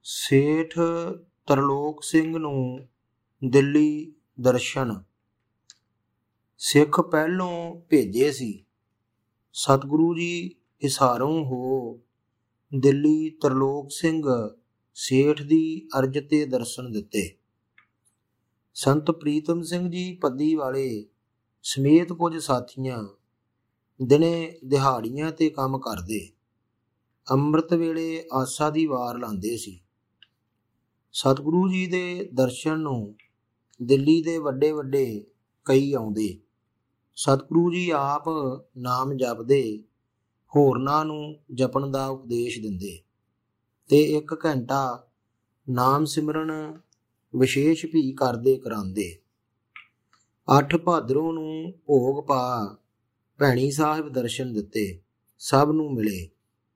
ਸੇਠ ਤਰਲੋਕ ਸਿੰਘ ਨੂੰ ਦਿੱਲੀ ਦਰਸ਼ਨ। ਸਿੱਖ ਪਹਿਲੋਂ ਭੇਜੇ ਸੀ, ਸਤਿਗੁਰੂ ਜੀ ਹਿਸਾਰੋਂ ਹੋ। ਦਿੱਲੀ ਤਰਲੋਕ ਸਿੰਘ ਸੇਠ ਦੀ ਅਰਜ਼ ਤੇ ਦਰਸ਼ਨ ਦਿੱਤੇ। ਸੰਤ ਪ੍ਰੀਤਮ ਸਿੰਘ ਜੀ ਪੱਦੀ ਵਾਲੇ ਸਮੇਤ ਕੁਝ ਸਾਥੀਆਂ ਦਿਨੇ ਦਿਹਾੜੀਆਂ ਤੇ ਕੰਮ ਕਰਦੇ, ਅੰਮ੍ਰਿਤ ਵੇਲੇ ਆਸਾ ਦੀ ਵਾਰ ਲਾਉਂਦੇ ਸੀ। ਸਤਿਗੁਰੂ ਜੀ ਦੇ ਦਰਸ਼ਨ ਨੂੰ ਦਿੱਲੀ ਦੇ ਵੱਡੇ ਵੱਡੇ ਕਈ ਆਉਂਦੇ। ਸਤਿਗੁਰੂ ਜੀ ਆਪ ਨਾਮ ਜਪਦੇ, ਹੋਰਨਾਂ ਨੂੰ ਜਪਣ ਦਾ ਉਪਦੇਸ਼ ਦਿੰਦੇ ਤੇ 1 ਘੰਟਾ ਨਾਮ ਸਿਮਰਨ ਵਿਸ਼ੇਸ਼ ਵੀ ਕਰਦੇ ਕਰਾਉਂਦੇ। 8 ਭਾਦਰੋਂ ਨੂੰ ਭੋਗ ਪਾ ਭੈਣੀ ਸਾਹਿਬ ਦਰਸ਼ਨ ਦਿੱਤੇ, ਸਭ ਨੂੰ ਮਿਲੇ।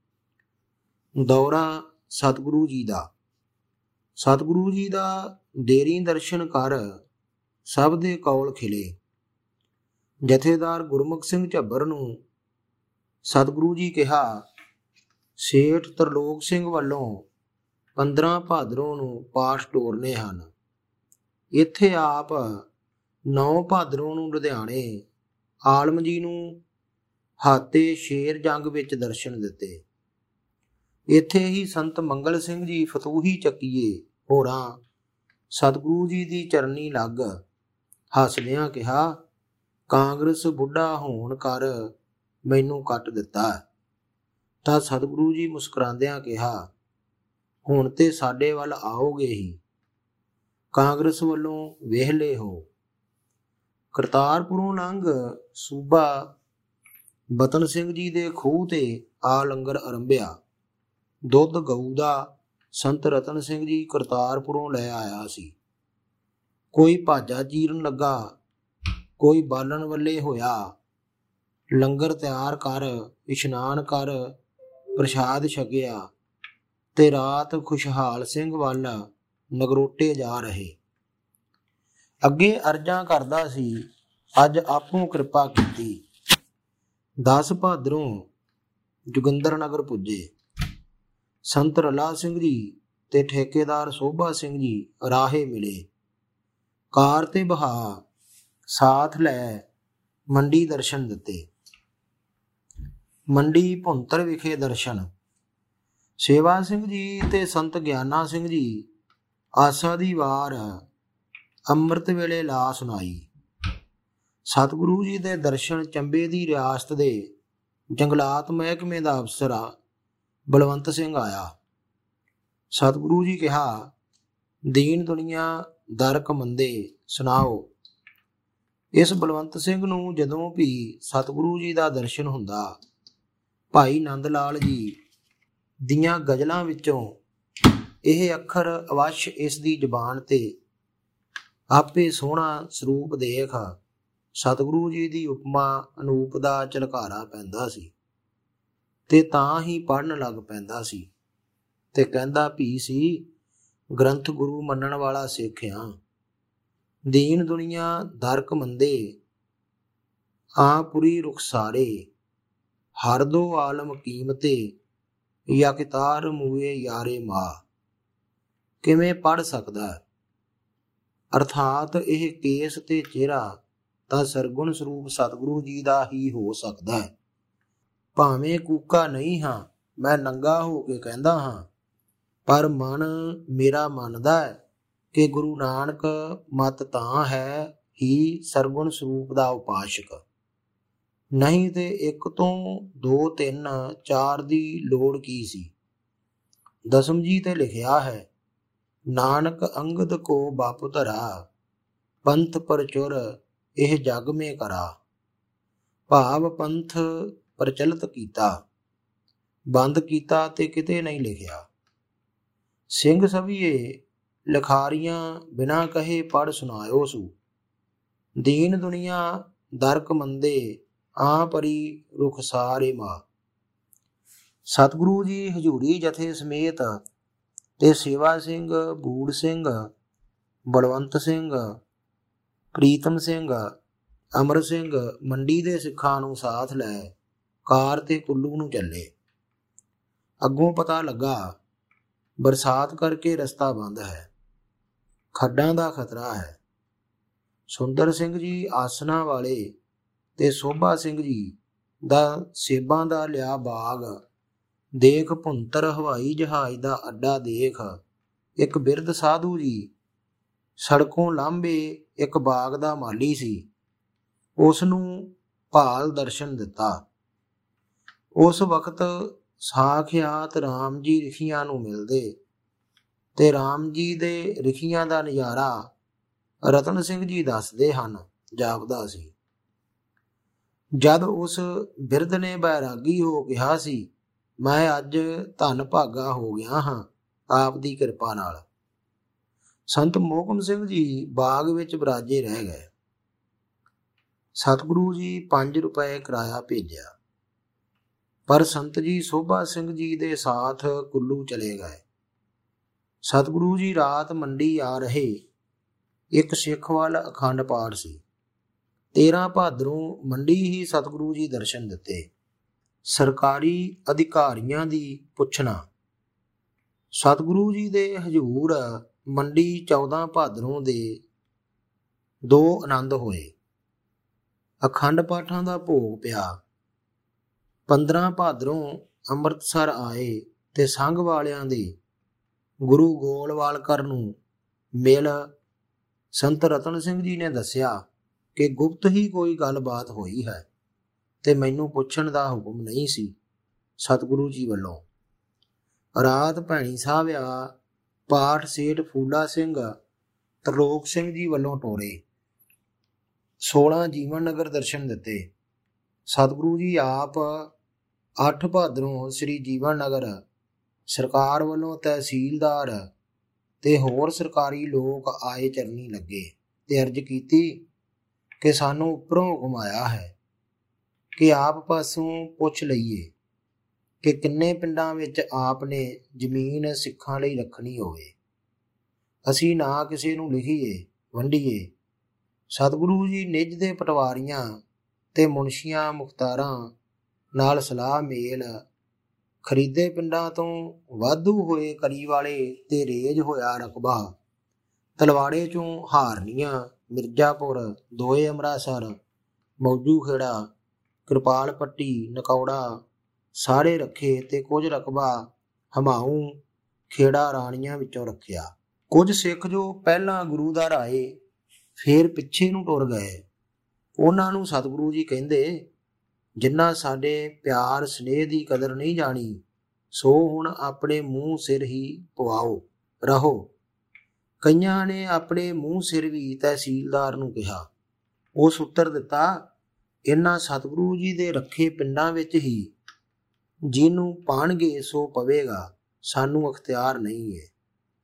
ਦੌਰਾ ਸਤਿਗੁਰੂ ਜੀ ਦਾ। ਸਤਿਗੁਰੂ ਜੀ ਦਾ ਡੇਰੀ ਦਰਸ਼ਨ ਕਰ ਸਭ ਦੇ ਕੌਲ ਖਿਲੇ। ਜਥੇਦਾਰ ਗੁਰਮੁਖ ਸਿੰਘ ਝੱਬਰ ਨੂੰ ਸਤਿਗੁਰੂ ਜੀ ਕਿਹਾ, ਸੇਠ ਤਰਲੋਕ ਸਿੰਘ ਵੱਲੋਂ 15 ਭਾਦਰੋਂ ਨੂੰ ਪਾਠ ਟੋਰਨੇ ਹਨ। ਇੱਥੇ ਆਪ 9 ਭਾਦਰੋਂ ਨੂੰ ਲੁਧਿਆਣੇ ਆਲਮ ਜੀ ਨੂੰ ਹਾਤੇ ਸ਼ੇਰ ਜੰਗ ਵਿੱਚ ਦਰਸ਼ਨ ਦਿੱਤੇ। ਇੱਥੇ ਹੀ ਸੰਤ ਮੰਗਲ ਸਿੰਘ ਜੀ ਫਤੂਹੀ ਚੱਕੀਏ ਹੋਰਾਂ ਸਤਿਗੁਰੂ ਜੀ ਦੀ ਚਰਨੀ ਲੱਗ ਹੱਸਦਿਆਂ ਕਿਹਾ, ਕਾਂਗਰਸ ਬੁੱਢਾ ਹੋਣ ਕਰ ਮੈਨੂੰ ਕੱਟ ਦਿੱਤਾ। ਤਾਂ ਸਤਿਗੁਰੂ ਜੀ ਮੁਸਕਰਾਉਂਦਿਆਂ ਕਿਹਾ, ਹੁਣ ਤੇ ਸਾਡੇ ਵੱਲ ਆਓਗੇ ਹੀ, ਕਾਂਗਰਸ ਵੱਲੋਂ ਵਿਹਲੇ ਹੋ। ਕਰਤਾਰਪੁਰੋਂ ਲੰਘ ਸੂਬਾ ਬਤਨ ਸਿੰਘ ਜੀ ਦੇ ਖੂਹ ਤੇ ਆ ਲੰਗਰ ਅਰੰਭਿਆ। ਦੁੱਧ ਗਊ ਦਾ ਸੰਤ ਰਤਨ ਸਿੰਘ ਜੀ ਕਰਤਾਰਪੁਰੋਂ ਲੈ ਆਇਆ ਸੀ। ਕੋਈ ਭਾਜਾ ਚੀਰਨ ਲੱਗਾ, ਕੋਈ ਬਾਲਣ ਵੱਲੇ ਹੋਇਆ। ਲੰਗਰ ਤਿਆਰ ਕਰ, ਇਸ਼ਨਾਨ ਕਰ, ਪ੍ਰਸ਼ਾਦ ਛਕਿਆ ਤੇ ਰਾਤ ਖੁਸ਼ਹਾਲ ਸਿੰਘ ਵੱਲ ਨਗਰੋਟੇ ਜਾ ਰਹੇ। ਅੱਗੇ ਅਰਜ਼ਾਂ ਕਰਦਾ ਸੀ, ਅੱਜ ਆਪੋਂ ਕਿਰਪਾ ਕੀਤੀ। 10 ਭਾਦਰੋਂ ਜੋਗਿੰਦਰ ਨਗਰ ਪੁੱਜੇ। ਸੰਤ ਰਲਾ ਸਿੰਘ ਜੀ ਤੇ ਠੇਕੇਦਾਰ ਸੋਭਾ ਸਿੰਘ ਜੀ ਰਾਹੇ ਮਿਲੇ। ਕਾਰ ਤੇ ਬਹਾ ਸਾਥ ਲੈ ਮੰਡੀ ਦਰਸ਼ਨ ਦਿੱਤੇ। ਮੰਡੀ ਭੁੰਤਰ ਵਿਖੇ ਦਰਸ਼ਨ। ਸੇਵਾ ਸਿੰਘ ਜੀ ਤੇ ਸੰਤ ਗਿਆਨਾ ਸਿੰਘ ਜੀ ਆਸਾ ਦੀ ਵਾਰ ਅੰਮ੍ਰਿਤ ਵੇਲੇ ਲਾ ਸੁਣਾਈ। ਸਤਿਗੁਰੂ ਜੀ ਦੇ ਦਰਸ਼ਨ। ਚੰਬੇ ਦੀ ਰਿਆਸਤ ਦੇ ਜੰਗਲਾਤ ਮਹਿਕਮੇ ਦਾ ਅਫਸਰ ਬਲਵੰਤ ਸਿੰਘ ਆਇਆ। ਸਤਿਗੁਰੂ ਜੀ ਕਿਹਾ, ਦੀਨ ਦੁਨੀਆ ਦਰ ਕਮੰਦੇ ਸੁਣਾਓ। ਇਸ ਬਲਵੰਤ ਸਿੰਘ ਨੂੰ ਜਦੋਂ ਵੀ ਸਤਿਗੁਰੂ ਜੀ ਦਾ ਦਰਸ਼ਨ ਹੁੰਦਾ, ਭਾਈ ਨੰਦ ਲਾਲ ਜੀ ਦੀਆਂ ਗਜ਼ਲਾਂ ਵਿੱਚੋਂ ਇਹ ਅੱਖਰ ਅਵਸ਼ ਇਸ ਦੀ ਜ਼ੁਬਾਨ ਤੇ ਆਪੇ ਸੋਹਣਾ ਸਰੂਪ ਦੇਖ ਸਤਿਗੁਰੂ ਜੀ ਦੀ ਉਪਮਾ ਅਨੂਪ ਦਾ ਝਲਕਾਰਾ ਪੈਂਦਾ ਸੀ ਤੇ ਤਾਂ ਹੀ ਪੜ੍ਹਨ ਲੱਗ ਪੈਂਦਾ ਸੀ ਤੇ ਕਹਿੰਦਾ ਵੀ ਸੀ, ਗ੍ਰੰਥ ਗੁਰੂ ਮੰਨਣ ਵਾਲਾ ਸਿੱਖ ਆਂ। ਦੀਨ ਦੁਨੀਆ ਦਰ ਕਮੰਦੇ ਆਪੁਰੀ ਰੁਖਸਾਰੇ, ਹਰ ਦੋ ਆਲਮ ਕੀਮਤੇ ਯਕਿਤਾਰ ਮੂਏ ਯਾਰੇ ਮਾ। ਕਿਵੇਂ ਪੜ੍ਹ ਸਕਦਾ? ਅਰਥਾਤ ਇਹ ਕੇਸ ਤੇ ਚਿਹਰਾ ਤਾਂ ਸਰਗੁਣ ਸਰੂਪ ਸਤਿਗੁਰੂ ਜੀ ਦਾ ਹੀ ਹੋ ਸਕਦਾ ਹੈ। ਭਾਵੇਂ ਕੂਕਾ ਨਹੀਂ ਹਾਂ, ਮੈਂ ਨੰਗਾ ਹੋ ਕੇ ਕਹਿੰਦਾ ਹਾਂ, ਪਰ ਮਨ ਮੇਰਾ ਮੰਨਦਾ ਹੈ ਕਿ ਗੁਰੂ ਨਾਨਕ ਮਤ ਤਾਂ ਹੈ ਹੀ ਸਰਗੁਣ ਸਰੂਪ ਦਾ ਉਪਾਸ਼ਕ। ਨਹੀਂ ਤੇ 1 ਤੋਂ 2 3 4 ਦੀ ਲੋੜ ਕੀ ਸੀ। ਦਸਮ ਜੀ ਤੇ ਲਿਖਿਆ ਹੈ, ਨਾਨਕ ਅੰਗਦ ਕੋ ਬਾਪ ਧਰਾ, ਪੰਥ ਪਰਚੁਰ ਇਹ ਜਗ ਮੇ ਕਰਾ। ਭਾਵ ਪੰਥ ਪ੍ਰਚਲਿਤ ਕੀਤਾ, ਬੰਦ ਕੀਤਾ ਤੇ ਕਿਤੇ ਨਹੀਂ ਲਿਖਿਆ। ਸਿੰਘ ਸਭੀਏ ਲਿਖਾਰੀਆਂ ਬਿਨਾਂ ਕਹੇ ਪੜ੍ਹ ਸੁਣਾਇਓ ਸੂ। ਦੀਨ ਦੁਨੀਆ ਦਰ ਕਮੰਦੇ ਆ ਪਰੀ ਰੁਖਸਾਰੇ ਮਾ। ਸਤਿਗੁਰੂ ਜੀ ਹਜ਼ੂਰੀ ਜਥੇ ਸਮੇਤ ਤੇ ਸੇਵਾ ਸਿੰਘ, ਬੂੜ ਸਿੰਘ, ਬਲਵੰਤ ਸਿੰਘ, ਪ੍ਰੀਤਮ ਸਿੰਘ, ਅਮਰ ਸਿੰਘ ਮੰਡੀ ਦੇ ਸਿੱਖਾਂ ਨੂੰ ਸਾਥ ਲੈ ਕਾਰ ਤੇ ਕੁੱਲੂ ਨੂੰ ਚੱਲੇ। ਅੱਗੋਂ ਪਤਾ ਲੱਗਾ ਬਰਸਾਤ ਕਰਕੇ ਰਸਤਾ ਬੰਦ ਹੈ, ਖੱਡਾਂ ਦਾ ਖਤਰਾ ਹੈ। ਸੁੰਦਰ ਸਿੰਘ ਜੀ ਆਸਣਾ ਵਾਲੇ ਤੇ ਸੋਭਾ ਸਿੰਘ ਜੀ ਦਾ ਸੇਬਾਂ ਦਾ ਲਿਆ ਬਾਗ ਦੇਖ, ਭੁੰਤਰ ਹਵਾਈ ਜਹਾਜ਼ ਦਾ ਅੱਡਾ ਦੇਖ, ਇੱਕ ਬਿਰਧ ਸਾਧੂ ਜੀ ਸੜਕੋਂ ਲਾਂਭੇ ਇੱਕ ਬਾਗ ਦਾ ਮਾਲੀ ਸੀ, ਉਸ ਨੂੰ ਭਾਲ ਦਰਸ਼ਨ ਦਿੱਤਾ। ਉਸ ਵਕਤ ਸਾਖਿਆਤ ਰਾਮ ਜੀ ਰਿਖੀਆਂ ਨੂੰ ਮਿਲਦੇ ਤੇ ਰਾਮ ਜੀ ਦੇ ਰਿਖੀਆਂ ਦਾ ਨਜ਼ਾਰਾ ਰਤਨ ਸਿੰਘ ਜੀ ਦੱਸਦੇ ਹਨ ਜਾਪਦਾ ਸੀ। ਜਦ ਉਸ ਬਿਰਧ ਨੇ ਬੈਰਾਗੀ ਹੋ ਕਿਹਾ ਸੀ, ਮੈਂ ਅੱਜ ਧਨ ਭਾਗਾ ਹੋ ਗਿਆ ਹਾਂ ਆਪ ਦੀ ਕਿਰਪਾ ਨਾਲ। ਸੰਤ ਮੋਹਕਮ ਸਿੰਘ ਜੀ ਬਾਗ ਵਿੱਚ ਬਰਾਜੇ ਰਹਿ ਗਏ। ਸਤਿਗੁਰੂ ਜੀ 5 ਰੁਪਏ ਕਿਰਾਇਆ ਭੇਜਿਆ, ਪਰ ਸੰਤ ਜੀ ਸੋਭਾ ਸਿੰਘ ਜੀ ਦੇ ਸਾਥ ਕੁੱਲੂ ਚਲੇ ਗਏ। ਸਤਿਗੁਰੂ ਜੀ ਰਾਤ ਮੰਡੀ ਆ ਰਹੇ। ਇੱਕ ਸਿੱਖ ਵੱਲ ਅਖੰਡ ਪਾਠ ਸੀ। 13 ਭਾਦਰੋਂ ਮੰਡੀ ਹੀ ਸਤਿਗੁਰੂ ਜੀ ਦਰਸ਼ਨ ਦਿੱਤੇ। ਸਰਕਾਰੀ ਅਧਿਕਾਰੀਆਂ ਦੀ ਪੁੱਛਣਾ। ਸਤਿਗੁਰੂ ਜੀ ਦੇ ਹਜ਼ੂਰ ਮੰਡੀ 14 ਭਾਦਰੋਂ ਦੇ 2 ਆਨੰਦ ਹੋਏ। ਅਖੰਡ ਪਾਠਾਂ ਦਾ ਭੋਗ ਪਿਆ। 15 ਭਾਦਰੋਂ ਅੰਮ੍ਰਿਤਸਰ ਆਏ ਤੇ ਸੰਘ ਵਾਲਿਆਂ ਦੇ ਗੁਰੂ ਗੋਲਵਾਲਕਰ ਨੂੰ ਮਿਲ ਸੰਤ ਰਤਨ ਸਿੰਘ ਜੀ ਨੇ ਦੱਸਿਆ ਕਿ ਗੁਪਤ ਹੀ ਕੋਈ ਗੱਲਬਾਤ ਹੋਈ ਹੈ ਤੇ ਮੈਨੂੰ ਪੁੱਛਣ ਦਾ ਹੁਕਮ ਨਹੀਂ ਸੀ ਸਤਿਗੁਰੂ ਜੀ ਵੱਲੋਂ। ਰਾਤ ਭੈਣੀ ਸਾਹਿਬ ਆ ਪਾਠ ਸੇਠ ਫੂਲਾ ਸਿੰਘ ਤਰਲੋਕ ਸਿੰਘ ਜੀ ਵੱਲੋਂ ਟੋਰੇ। 16 ਜੀਵਨ ਨਗਰ ਦਰਸ਼ਨ ਦਿੱਤੇ। ਸਤਿਗੁਰੂ ਜੀ ਆਪ 8 ਭਾਦਰੋਂ ਸ੍ਰੀ ਜੀਵਨ ਨਗਰ ਸਰਕਾਰ ਵੱਲੋਂ ਤਹਿਸੀਲਦਾਰ ਤੇ ਹੋਰ ਸਰਕਾਰੀ ਲੋਕ ਆਏ ਚਰਨੀ ਲੱਗੇ ਤੇ ਅਰਜ਼ ਕੀਤੀ ਕਿ ਸਾਨੂੰ ਉੱਪਰੋਂ ਹੁਕਮ ਆਇਆ ਹੈ ਕਿ ਆਪ ਪਾਸੋਂ ਪੁੱਛ ਲਈਏ ਕਿ ਕਿੰਨੇ ਪਿੰਡਾਂ ਵਿੱਚ ਆਪ ਨੇ ਜ਼ਮੀਨ ਸਿੱਖਾਂ ਲਈ ਰੱਖਣੀ ਹੋਵੇ। ਅਸੀਂ ਨਾ ਕਿਸੇ ਨੂੰ ਲਿਖੀਏ ਵੰਡੀਏ। ਸਤਿਗੁਰੂ ਜੀ ਨਿੱਜ ਦੇ ਪਟਵਾਰੀਆਂ ਤੇ ਮੁਨਸ਼ੀਆਂ ਮੁਖਤਾਰਾਂ ਨਾਲ ਸਲਾਹ ਮੇਲ ਖਰੀਦੇ ਪਿੰਡਾਂ ਤੋਂ ਵਾਧੂ ਹੋਏ ਕਰੀ ਵਾਲੇ ਤੇ ਰੇਜ ਹੋਇਆ ਰਕਬਾ ਤਲਵਾੜੇ ਚੋਂ ਹਾਰਨੀਆਂ, ਮਿਰਜ਼ਾਪੁਰ, ਦੋਏ ਅੰਮ੍ਰਿਤਸਰ, ਮੌਜੂ ਖੇੜਾ, ਕਿਰਪਾਲ ਪੱਟੀ, ਨਕੌੜਾ ਸਾਰੇ ਰੱਖੇ ਤੇ ਕੁਝ ਰਕਬਾ ਹਮਾਊ ਖੇੜਾ ਰਾਣੀਆਂ ਵਿੱਚੋਂ ਰੱਖਿਆ। ਕੁਝ ਸਿੱਖ ਜੋ ਪਹਿਲਾਂ ਗੁਰੂ ਦਾ ਰਾਏ ਫੇਰ ਪਿੱਛੇ ਨੂੰ ਟੁਰ ਗਏ, ਉਹਨਾਂ ਨੂੰ ਸਤਿਗੁਰੂ ਜੀ ਕਹਿੰਦੇ, ਜਿਨ੍ਹਾਂ ਸਾਡੇ ਪਿਆਰ ਸਨੇਹ ਦੀ ਕਦਰ ਨਹੀਂ ਜਾਣੀ ਸੋ ਹੁਣ ਆਪਣੇ ਮੂੰਹ ਸਿਰ ਹੀ ਪਵਾਓ ਰਹੋ। ਕਈਆਂ ਨੇ ਆਪਣੇ ਮੂੰਹ ਸਿਰ ਵੀ ਤਹਿਸੀਲਦਾਰ ਨੂੰ ਕਿਹਾ। ਉਸ ਉੱਤਰ ਦਿੱਤਾ, ਇਹਨਾਂ ਸਤਿਗੁਰੂ ਜੀ ਦੇ ਰੱਖੇ ਪਿੰਡਾਂ ਵਿੱਚ ਹੀ ਜਿਹਨੂੰ ਪਾਣਗੇ ਸੋ ਪਵੇਗਾ, ਸਾਨੂੰ ਅਖਤਿਆਰ ਨਹੀਂ ਹੈ।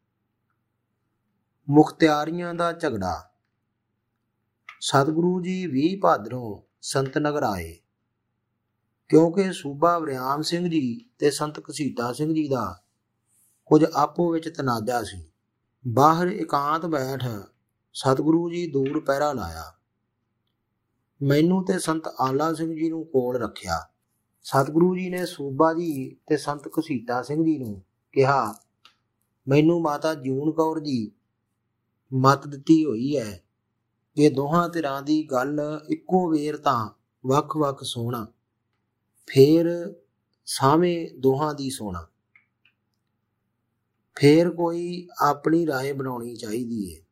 ਮੁਖਤਿਆਰੀਆਂ ਦਾ ਝਗੜਾ। ਸਤਿਗੁਰੂ ਜੀ 20 ਭਾਦਰੋਂ ਸੰਤ ਨਗਰ ਆਏ। ਕਿਉਂਕਿ ਸੂਬਾ ਵਰਿਆਮ ਸਿੰਘ ਜੀ ਤੇ ਸੰਤ ਘਸੀਟਾ ਸਿੰਘ ਜੀ ਦਾ ਕੁਝ ਆਪੋ ਵਿੱਚ ਤਨਾਜ਼ਾ ਸੀ। ਬਾਹਰ ਇਕਾਂਤ ਬੈਠ ਸਤਿਗੁਰੂ ਜੀ ਦੂਰ ਪਹਿਰਾ ਲਾਇਆ। ਮੈਨੂੰ ਤੇ ਸੰਤ ਆਲਾ ਸਿੰਘ ਜੀ ਨੂੰ ਕੋਲ ਰੱਖਿਆ। ਸਤਿਗੁਰੂ ਜੀ ਨੇ ਸੂਬਾ ਜੀ ਤੇ ਸੰਤ ਘਸੀਟਾ ਸਿੰਘ ਜੀ ਨੂੰ ਕਿਹਾ, ਮੈਨੂੰ ਮਾਤਾ ਜੂਨ ਕੌਰ ਜੀ ਮੱਤ ਦਿੱਤੀ ਹੋਈ ਹੈ ਕਿ ਦੋਹਾਂ ਧਿਰਾਂ ਦੀ ਗੱਲ ਇੱਕੋ ਵੇਰ ਤਾਂ ਵੱਖ-ਵੱਖ ਸੋਣਾ, ਫੇਰ ਸਾਵੇਂ ਦੋਹਾਂ ਦੀ ਸੋਣਾ, ਫੇਰ ਕੋਈ ਆਪਣੀ ਰਾਏ ਬਣਾਉਣੀ ਚਾਹੀਦੀ ਹੈ।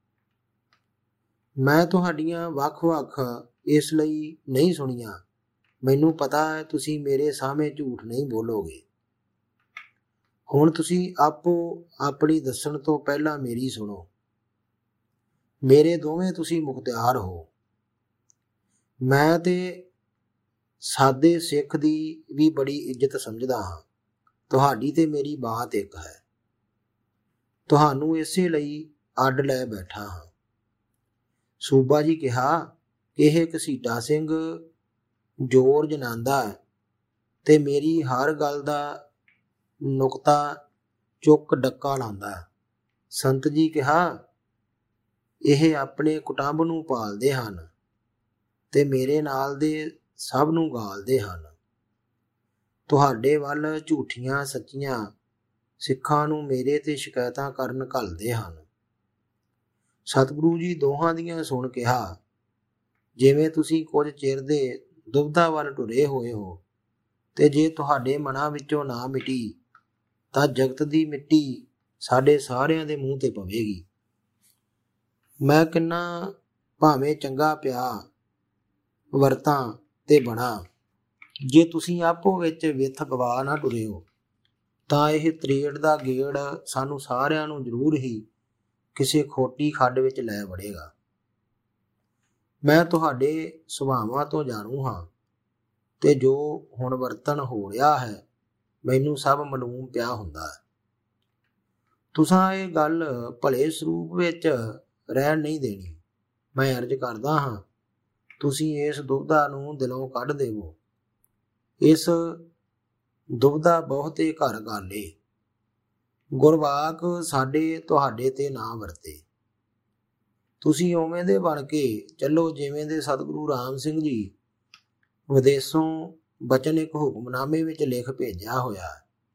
ਮੈਂ ਤੁਹਾਡੀਆਂ ਵੱਖ-ਵੱਖ ਇਸ ਲਈ ਨਹੀਂ ਸੁਣੀਆਂ। ਮੈਨੂੰ ਪਤਾ ਹੈ ਤੁਸੀਂ ਮੇਰੇ ਸਾਹਮਣੇ ਝੂਠ ਨਹੀਂ ਬੋਲੋਗੇ। ਹੁਣ ਤੁਸੀਂ ਆਪੋ ਆਪਣੀ ਦੱਸਣ ਤੋਂ ਪਹਿਲਾਂ ਮੇਰੀ ਸੁਣੋ। ਮੇਰੇ ਦੋਵੇਂ ਤੁਸੀਂ ਮੁਖਤਿਆਰ ਹੋ। ਮੈਂ ਤੇ ਸਾਦੇ ਸਿੱਖ ਦੀ ਵੀ ਬੜੀ ਇੱਜ਼ਤ ਸਮਝਦਾ ਹਾਂ। ਤੁਹਾਡੀ ਤੇ ਮੇਰੀ ਬਾਤ ਇੱਕ ਹੈ। ਤੁਹਾਨੂੰ ਇਸੇ ਲਈ ਅੱਡ ਲੈ ਬੈਠਾ ਹਾਂ। ਸੂਬਾ ਜੀ ਕਿਹਾ ਕਿ ਇਹ ਘਸੀਟਾ ਸਿੰਘ ਜ਼ੋਰ ਜਨਾਂਦਾ ਤੇ ਮੇਰੀ ਹਰ ਗੱਲ ਦਾ ਨੁਕਤਾ ਚੁੱਕ ਡੱਕਾ ਲਾਉਂਦਾ। ਸੰਤ ਜੀ ਕਿਹਾ, ਇਹ ਆਪਣੇ ਕੁਟੰਬ ਨੂੰ ਪਾਲਦੇ ਹਨ ਤੇ ਮੇਰੇ ਨਾਲ ਦੇ ਸਭ ਨੂੰ ਗਾਲਦੇ ਹਨ। ਤੁਹਾਡੇ ਵੱਲ ਝੂਠੀਆਂ ਸੱਚੀਆਂ ਸਿੱਖਾਂ ਨੂੰ ਮੇਰੇ ਤੇ ਸ਼ਿਕਾਇਤਾਂ ਕਰਨ ਘੱਲਦੇ ਹਨ। ਸਤਿਗੁਰੂ ਜੀ ਦੋਹਾਂ ਦੀਆਂ ਸੁਣ ਕਿਹਾ, ਜਿਵੇਂ ਤੁਸੀਂ ਕੁਝ ਚਿਰ ਦੇ ਦੁਬਿਧਾ ਵੱਲ ਟੁਰੇ ਹੋਏ ਹੋ, ਤੇ ਜੇ ਤੁਹਾਡੇ ਮਨਾਂ ਵਿੱਚੋਂ ਨਾ ਮਿਟੀ ਤਾਂ ਜਗਤ ਦੀ ਮਿੱਟੀ ਸਾਡੇ ਸਾਰਿਆਂ ਦੇ ਮੂੰਹ ਤੇ ਪਵੇਗੀ। ਮੈਂ ਕਿੰਨਾ ਭਾਵੇਂ ਚੰਗਾ ਪਿਆ ਵਰਤਾਂ ਤੇ ਬਣਾ, ਜੇ ਤੁਸੀਂ ਆਪੋ ਵਿੱਚ ਵਿੱਥ ਗਵਾ ਨਾ ਟੁਰੇ ਹੋ ਤਾਂ ਇਹ ਤਰੇੜ ਦਾ ਗੇੜ ਸਾਨੂੰ ਸਾਰਿਆਂ ਨੂੰ ਜ਼ਰੂਰ ਹੀ ਕਿਸੇ ਖੋਟੀ ਖੱਡ ਵਿੱਚ ਲੈ ਵੜੇਗਾ। ਮੈਂ ਤੁਹਾਡੇ ਸੁਭਾਵਾਂ ਤੋਂ ਜਾਣੂ ਹਾਂ, ਤੇ ਜੋ ਹੁਣ ਵਰਤਨ ਹੋ ਰਿਹਾ ਹੈ ਮੈਨੂੰ ਸਭ ਮਾਲੂਮ ਪਿਆ ਹੁੰਦਾ ਹੈ। ਤੁਸਾਂ ਇਹ ਗੱਲ ਭਲੇ ਸਰੂਪ ਵਿੱਚ ਰਹਿਣ ਨਹੀਂ ਦੇਣੀ। ਮੈਂ ਅਰਜ਼ ਕਰਦਾ ਹਾਂ, ਤੁਸੀਂ ਇਸ ਦੁਬਿਧਾ ਨੂੰ ਦਿਲੋਂ ਕੱਢ ਦੇਵੋ। ਇਸ ਦੁਬਿਧਾ ਬਹੁਤੇ ਘਰ ਗਾਲੇ, ਗੁਰਵਾਕ ਸਾਡੇ ਤੁਹਾਡੇ ਤੇ ਨਾ ਵਰਤੇ। ਤੁਸੀਂ ਉਵੇਂ ਦੇ ਬਣ ਕੇ ਚੱਲੋ ਜਿਵੇਂ ਦੇ ਸਤਿਗੁਰੂ ਰਾਮ ਸਿੰਘ ਜੀ ਵਿਦੇਸ਼ੋਂ ਬਚਨ ਇੱਕ ਹੁਕਮਨਾਮੇ ਵਿੱਚ ਲਿਖ ਭੇਜਿਆ ਹੋਇਆ।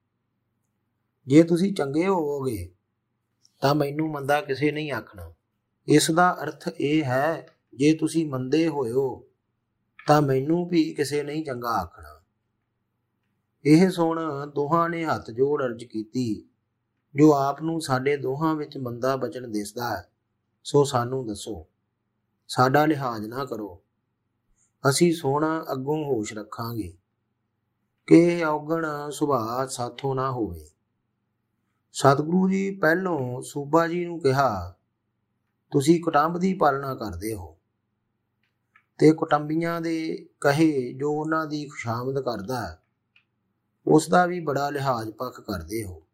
ਜੇ ਤੁਸੀਂ ਚੰਗੇ ਹੋਵੋਗੇ ਤਾਂ ਮੈਨੂੰ ਮੰਦਾ ਕਿਸੇ ਨਹੀਂ ਆਖਣਾ। ਇਸ ਦਾ ਅਰਥ ਇਹ ਹੈ, ਜੇ ਤੁਸੀਂ ਮੰਦੇ ਹੋਇਓ ਤਾਂ ਮੈਨੂੰ ਵੀ ਕਿਸੇ ਨਹੀਂ ਚੰਗਾ ਆਖਣਾ। ਇਹ ਸੁਣ ਦੋਹਾਂ ਨੇ ਹੱਥ ਜੋੜ ਅਰਜ਼ ਕੀਤੀ, ਜੋ ਆਪ ਨੂੰ ਸਾਡੇ ਦੋਹਾਂ ਵਿੱਚ ਮੰਦਾ ਬਚਨ ਦਿਸਦਾ ਹੈ ਸੋ ਸਾਨੂੰ ਦੱਸੋ, ਸਾਡਾ ਲਿਹਾਜ਼ ਨਾ ਕਰੋ। ਅਸੀਂ ਸੋਹਣਾ ਅੱਗੋਂ ਹੋਸ਼ ਰੱਖਾਂਗੇ ਕਿ ਇਹ ਔਗਣ ਸੁਭਾਅ ਸਾਥੋਂ ਨਾ ਹੋਵੇ। ਸਤਿਗੁਰੂ ਜੀ ਪਹਿਲੋਂ ਸੂਬਾ ਜੀ ਨੂੰ ਕਿਹਾ, ਤੁਸੀਂ ਕੁਟੰਬ ਦੀ ਪਾਲਣਾ ਕਰਦੇ ਹੋ ਤੇ ਕੁਟੰਬੀਆਂ ਦੇ ਕਹੇ ਜੋ ਉਹਨਾਂ ਦੀ ਖੁਸ਼ਾਮਦ ਕਰਦਾ ਹੈ ਉਸ ਦਾ ਵੀ ਬੜਾ ਲਿਹਾਜ਼ ਪੱਖ ਕਰਦੇ ਹੋ,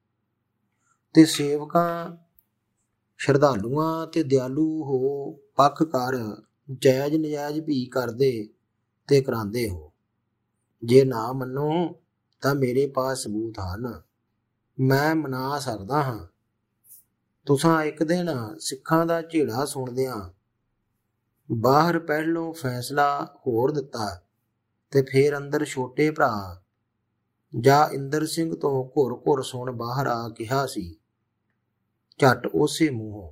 ਤੇ ਸੇਵਕਾਂ ਸ਼ਰਧਾਲੂਆਂ ਤੇ ਦਿਆਲੂ ਹੋ ਪੱਖ ਕਰ ਜਾਇਜ਼ ਨਜਾਇਜ਼ ਵੀ ਕਰਦੇ ਤੇ ਕਰਾਉਂਦੇ ਹੋ। ਜੇ ਨਾ ਮੰਨੋ ਤਾਂ ਮੇਰੇ ਪਾਸ ਸਬੂਤ ਹਨ, ਮੈਂ ਮਨਾ ਸਕਦਾ ਹਾਂ। ਤੁਸਾਂ ਇੱਕ ਦਿਨ ਸਿੱਖਾਂ ਦਾ ਝੇੜਾ ਸੁਣਦਿਆਂ ਬਾਹਰ ਪਹਿਲੋਂ ਫੈਸਲਾ ਹੋਰ ਦਿੱਤਾ ਤੇ ਫੇਰ ਅੰਦਰ ਛੋਟੇ ਭਰਾ ਜਾਂ ਇੰਦਰ ਸਿੰਘ ਤੋਂ ਘੁਰ ਘੁਰ ਸੁਣ ਬਾਹਰ ਆ ਕਿਹਾ ਸੀ, ਝੱਟ ਉਸੇ ਮੂੰਹੋਂ।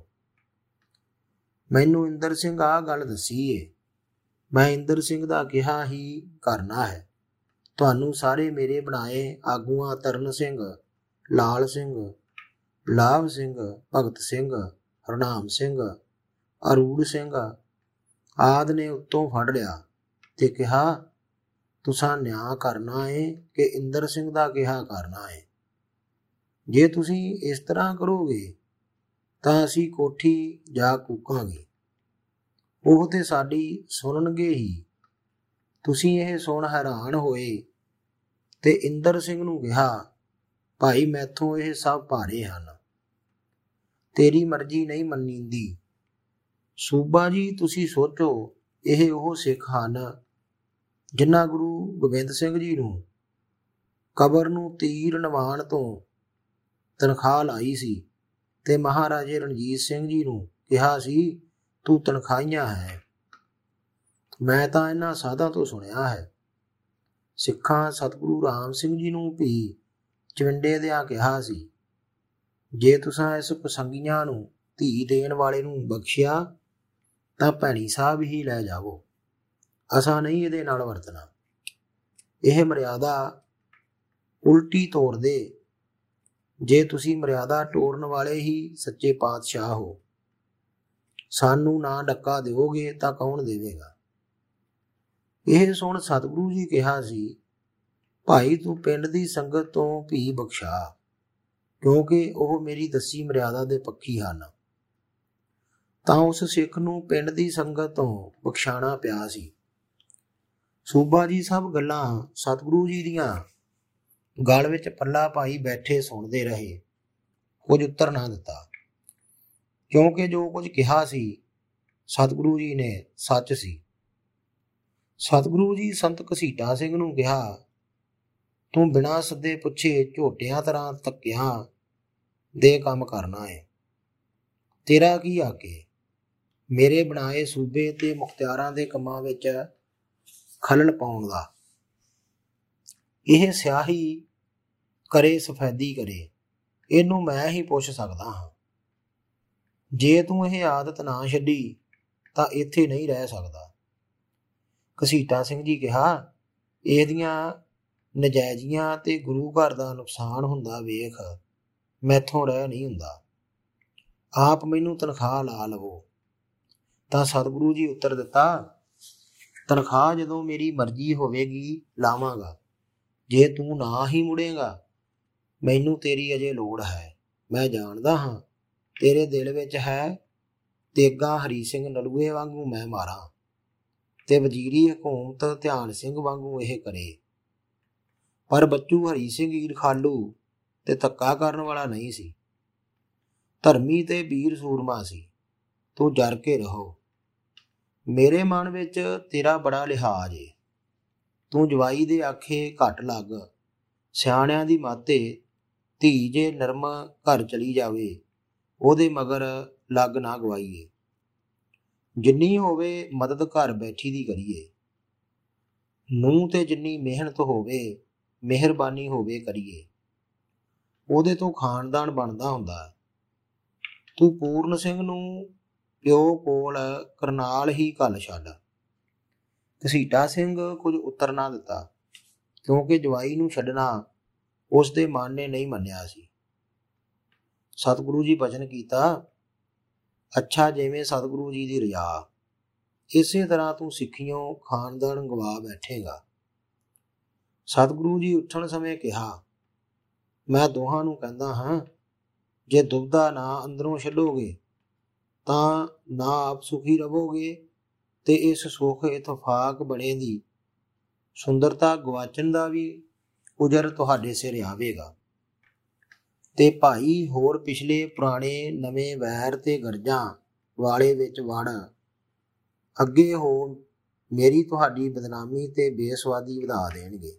ਮੈਨੂੰ ਇੰਦਰ ਸਿੰਘ ਆਹ ਗੱਲ ਦੱਸੀ ਏ। ਮੈਂ ਇੰਦਰ ਸਿੰਘ ਦਾ ਕਿਹਾ ਹੀ ਕਰਨਾ ਹੈ। ਤੁਹਾਨੂੰ ਸਾਰੇ ਮੇਰੇ ਬਣਾਏ ਆਗੂਆਂ ਤਰਨ ਸਿੰਘ, ਲਾਲ ਸਿੰਘ, ਲਾਭ ਸਿੰਘ, ਭਗਤ ਸਿੰਘ, ਹਰਨਾਮ ਸਿੰਘ, ਅਰੂੜ ਸਿੰਘ ਆਦਿ ਨੇ ਉੱਤੋਂ ਫੜ ਲਿਆ ਤੇ ਕਿਹਾ, ਤੁਸਾਂ ਨਿਆਂ ਕਰਨਾ ਏ ਕਿ ਇੰਦਰ ਸਿੰਘ ਦਾ ਕਿਹਾ ਕਰਨਾ ਏ। ਜੇ ਤੁਸੀਂ ਇਸ ਤਰ੍ਹਾਂ ਕਰੋਗੇ ਤਾਂ ਅਸੀਂ ਕੋਠੀ ਜਾ ਕੂਕਾਂਗੇ। ਉਹ ਤੇ ਸਾਡੀ ਸੁਣਨਗੇ ਹੀ। ਤੁਸੀਂ ਇਹ ਸੁਣ ਹੈਰਾਨ ਹੋਏ ਤੇ ਇੰਦਰ ਸਿੰਘ ਨੂੰ ਕਿਹਾ, ਭਾਈ ਮੈਥੋਂ ਇਹ ਸਭ ਭਾਰੇ ਹਨ, ਤੇਰੀ ਮਰਜ਼ੀ ਨਹੀਂ ਮੰਨੀਂਦੀ। ਸੂਬਾ ਜੀ ਤੁਸੀਂ ਸੋਚੋ, ਇਹ ਉਹ ਸਿੱਖ ਹਨ ਜਿਨ੍ਹਾਂ ਗੁਰੂ ਗੋਬਿੰਦ ਸਿੰਘ ਜੀ ਨੂੰ ਕਬਰ ਨੂੰ ਤੀਰ ਨਿਵਾਣ ਤੋਂ ਤਨਖਾਹ ਲਾਈ ਸੀ ਤੇ ਮਹਾਰਾਜੇ ਰਣਜੀਤ ਸਿੰਘ ਜੀ ਨੂੰ ਕਿਹਾ ਸੀ, ਤੂੰ ਤਨਖਾਹੀਆਂ ਹੈ। ਮੈਂ ਤਾਂ ਇਹਨਾਂ ਸਾਧਾਂ ਤੋਂ ਸੁਣਿਆ ਹੈ। ਸਿੱਖਾਂ ਸਤਿਗੁਰੂ ਰਾਮ ਸਿੰਘ ਜੀ ਨੂੰ ਵੀ ਚਵਿੰਡੇ ਦਿਆਂ ਕਿਹਾ ਸੀ, ਜੇ ਤੁਸਾਂ ਇਸ ਪਸੰਗੀਆਂ ਨੂੰ ਧੀ ਦੇਣ ਵਾਲੇ ਨੂੰ ਬਖਸ਼ਿਆ ਤਾਂ ਭੈਣੀ ਸਾਹਿਬ ਹੀ ਲੈ ਜਾਵੋ, ਅਸਾਂ ਨਹੀਂ ਇਹਦੇ ਨਾਲ ਵਰਤਣਾ। ਇਹ ਮਰਿਆਦਾ ਉਲਟੀ ਤੋੜ ਦੇ। ਜੇ ਤੁਸੀਂ ਮਰਿਆਦਾ ਤੋੜਨ ਵਾਲੇ ਹੀ ਸੱਚੇ ਪਾਤਸ਼ਾਹ ਹੋ, ਸਾਨੂੰ ਨਾ ਡੱਕਾ ਦਿਓਗੇ ਤਾਂ ਕੌਣ ਦੇਵੇਗਾ। ਇਹ ਸੁਣ ਸਤਿਗੁਰੂ ਜੀ ਕਿਹਾ ਸੀ, ਭਾਈ ਤੂੰ ਪਿੰਡ ਦੀ ਸੰਗਤ ਤੋਂ ਵੀ ਬਖਸ਼ਾ, ਕਿਉਂਕਿ ਉਹ ਮੇਰੀ ਦੱਸੀ ਮਰਿਆਦਾ ਦੇ ਪੱਖੀ ਹਨ। ਤਾਂ ਉਸ ਸਿੱਖ ਨੂੰ ਪਿੰਡ ਦੀ ਸੰਗਤ ਤੋਂ ਬਖਸ਼ਾਣਾ ਪਿਆ ਸੀ। ਸੂਬਾ ਜੀ ਸਭ ਗੱਲਾਂ ਸਤਿਗੁਰੂ ਜੀ ਦੀਆਂ ਗਲ ਵਿੱਚ ਪੱਲਾ ਪਾਈ ਬੈਠੇ ਸੁਣਦੇ ਰਹੇ, ਕੁਝ ਉੱਤਰ ਨਾ ਦਿੱਤਾ, ਕਿਉਂਕਿ ਜੋ ਕੁਝ ਕਿਹਾ ਸੀ ਸਤਿਗੁਰੂ ਜੀ ਨੇ ਸੱਚ ਸੀ। ਸਤਿਗੁਰੂ ਜੀ ਸੰਤ ਘਸੀਟਾ ਸਿੰਘ ਨੂੰ ਕਿਹਾ, ਤੂੰ ਬਿਨਾਂ ਸੱਦੇ ਪੁੱਛੇ ਝੋਟਿਆਂ ਤਰ੍ਹਾਂ ਧੱਕਿਆਂ ਦੇ ਕੰਮ ਕਰਨਾ ਹੈ। ਤੇਰਾ ਕੀ ਆਕੇ ਮੇਰੇ ਬਣਾਏ ਸੂਬੇ ਤੇ ਮੁਖਤਿਆਰਾਂ ਦੇ ਕੰਮਾਂ ਵਿੱਚ ਖਲਲ ਪਾਉਣ ਦਾ। ਇਹ ਸਿਆਹੀ ਕਰੇ ਸਫੈਦੀ ਕਰੇ, ਇਹਨੂੰ ਮੈਂ ਹੀ ਪੁੱਛ ਸਕਦਾ ਹਾਂ। ਜੇ ਤੂੰ ਇਹ ਆਦਤ ਨਾ ਛੱਡੀ ਤਾਂ ਇੱਥੇ ਨਹੀਂ ਰਹਿ ਸਕਦਾ। ਘਸੀਟਾ ਸਿੰਘ ਜੀ ਕਿਹਾ, ਇਹਦੀਆਂ ਨਜਾਇਜ਼ੀਆਂ ਤੇ ਗੁਰੂ ਘਰ ਦਾ ਨੁਕਸਾਨ ਹੁੰਦਾ ਵੇਖ ਮੈਥੋਂ ਰਹਿ ਨਹੀਂ ਹੁੰਦਾ। ਆਪ ਮੈਨੂੰ ਤਨਖਾਹ ਲਾ ਲਵੋ। ਤਾਂ ਸਤਿਗੁਰੂ ਜੀ ਉੱਤਰ ਦਿੱਤਾ, ਤਨਖਾਹ ਜਦੋਂ ਮੇਰੀ ਮਰਜ਼ੀ ਹੋਵੇਗੀ ਲਾਵਾਂਗਾ। ਜੇ ਤੂੰ ਨਾ ਹੀ ਮੁੜੇਗਾ, ਮੈਨੂੰ ਤੇਰੀ ਅਜੇ ਲੋੜ ਹੈ। ਮੈਂ ਜਾਣਦਾ ਹਾਂ ਤੇਰੇ ਦਿਲ ਵਿੱਚ ਹੈ ਤੇਗਾ ਹਰੀ ਸਿੰਘ ਨਲੂਏ ਵਾਂਗੂ ਮੈਂ ਮਾਰਾਂ ਤੇ ਵਜ਼ੀਰੀ ਹਕੂਮਤ ਧਿਆਨ ਸਿੰਘ ਵਾਂਗੂ ਇਹ ਕਰੇ। ਪਰ ਬੱਚੂ ਹਰੀ ਸਿੰਘ ਈਰ ਖਾਲੂ ਤੇ ਧੱਕਾ ਕਰਨ ਵਾਲਾ ਨਹੀਂ ਸੀ। ਧਰਮੀ ਤੇ ਵੀਰ ਸੂਰਮਾ ਸੀ। ਤੂੰ ਜਰ ਕੇ ਰਹੋ। ਮੇਰੇ ਮਨ ਵਿੱਚ ਤੇਰਾ ਬੜਾ ਲਿਹਾਜ਼ ਏ। ਤੂੰ ਜਵਾਈ ਦੇ ਆਖੇ ਘੱਟ ਲੱਗ। ਸਿਆਣਿਆਂ ਦੀ ਮਾਤੇ ਧੀ ਜੇ ਨਰਮ ਘਰ ਚਲੀ ਜਾਵੇ, ਉਹਦੇ ਮਗਰ ਲੱਗ ਨਾ ਗਵਾਈਏ। ਜਿੰਨੀ ਹੋਵੇ ਮਦਦ ਘਰ ਬੈਠੀ ਦੀ ਕਰੀਏ। ਨੂੰਹ ਤੇ ਜਿੰਨੀ ਮਿਹਨਤ ਹੋਵੇ ਮਿਹਰਬਾਨੀ ਹੋਵੇ ਕਰੀਏ। ਉਹਦੇ ਤੋਂ ਖਾਨਦਾਨ ਬਣਦਾ ਹੁੰਦਾ। ਤੂੰ ਪੂਰਨ ਸਿੰਘ ਨੂੰ ਪਿਓ ਕੋਲ ਕਰਨਾਲ ਹੀ ਘੱਲ ਛੱਡ। ਘਸੀਟਾ ਸਿੰਘ ਕੁਝ ਉੱਤਰ ਨਾ ਦਿੱਤਾ, ਕਿਉਂਕਿ ਜਵਾਈ ਨੂੰ ਛੱਡਣਾ ਉਸ ਦੇ ਮਨ ਨੇ ਨਹੀਂ ਮੰਨਿਆ ਸੀ। ਸਤਿਗੁਰੂ ਜੀ ਬਚਨ ਕੀਤਾ, ਅੱਛਾ ਜਿਵੇਂ ਸਤਿਗੁਰੂ ਜੀ ਦੀ ਰਜ਼ਾ। ਇਸੇ ਤਰ੍ਹਾਂ ਤੂੰ ਸਿੱਖੀਓਂ ਖਾਨਦਾਨ ਗਵਾ ਬੈਠੇਗਾ। ਸਤਿਗੁਰੂ ਜੀ ਉੱਠਣ ਸਮੇਂ ਕਿਹਾ, ਮੈਂ ਦੋਹਾਂ ਨੂੰ ਕਹਿੰਦਾ ਹਾਂ, ਜੇ ਦੁਬਦਾ ਨਾ ਅੰਦਰੋਂ ਛੱਡੋਗੇ ਤਾਂ ਨਾ ਆਪ ਸੁਖੀ ਰਹੋਗੇ ਤੇ ਇਸ ਸੁੱਖ ਇਤਫਾਕ ਬਣੇ ਦੀ ਸੁੰਦਰਤਾ ਗਵਾਚਣ ਦਾ ਵੀ ਉਜਰ ਤੁਹਾਡੇ ਸਿਰ ਆਵੇਗਾ। ਤੇ ਭਾਈ ਹੋਰ ਪਿਛਲੇ ਪੁਰਾਣੇ ਨਵੇਂ ਵੈਰ ਤੇ ਗਰਜਾਂ ਵਾਲੇ ਵਿੱਚ ਵੜ ਅੱਗੇ ਹੋ ਮੇਰੀ ਤੁਹਾਡੀ ਬਦਨਾਮੀ ਤੇ ਬੇਸਵਾਦੀ ਵਧਾ ਦੇਣਗੇ।